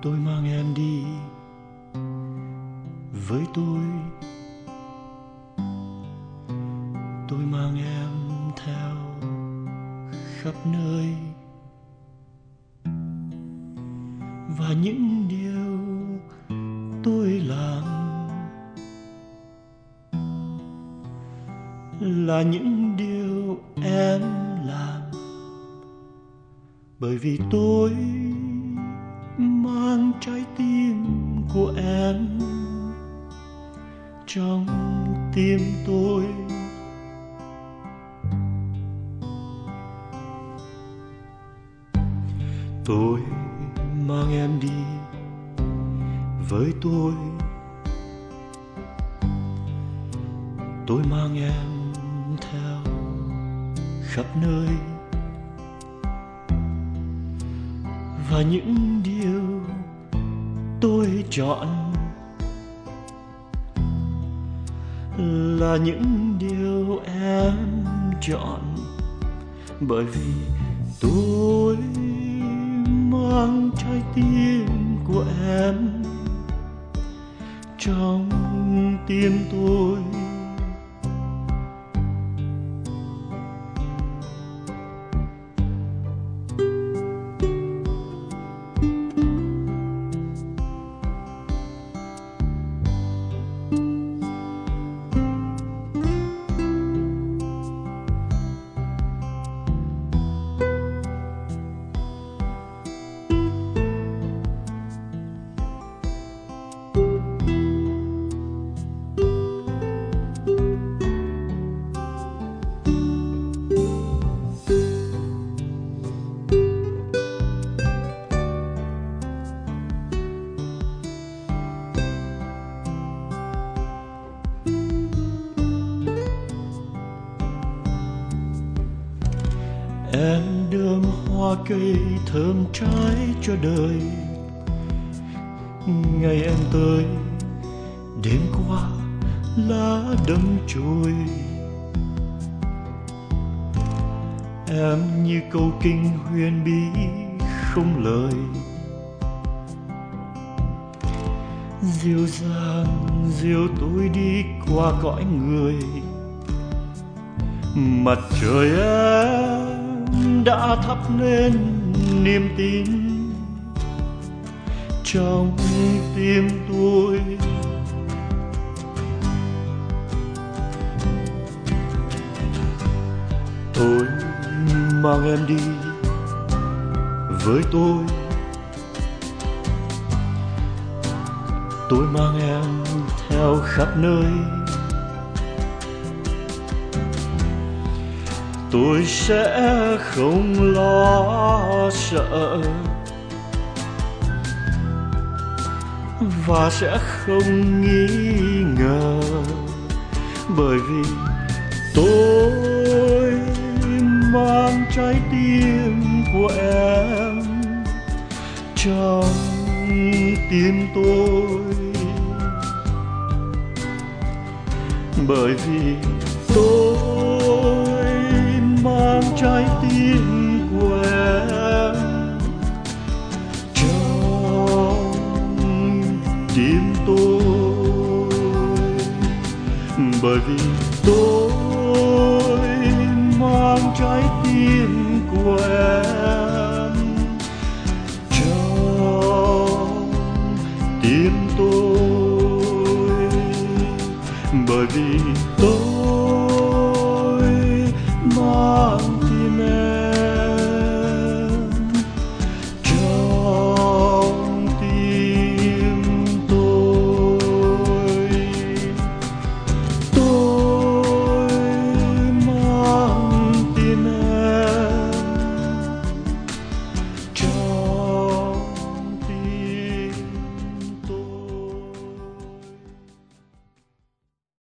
Tôi mang em đi với tôi mang em theo khắp nơi, và những điều tôi làm là những điều em làm, bởi vì tôi mang trái tim của em trong tim tôi. Tôi mang em đi với tôi mang em theo khắp nơi, và những điều tôi chọn là những điều em chọn, bởi vì tôi mang trái tim của em trong tim tôi. Em đơm hoa cây thơm trái cho đời, ngày em tới đêm qua lá đâm chồi. Em như câu kinh huyền bí không lời, dịu dàng dìu tôi đi qua cõi người. Mặt trời em đã thắp lên niềm tin trong tim tôi. Tôi mang em đi với tôi mang em theo khắp nơi. Tôi sẽ không lo sợ và sẽ không nghi ngờ, bởi vì tôi mang trái tim của em trong tim tôi, bởi vì tôi mang trái tim của em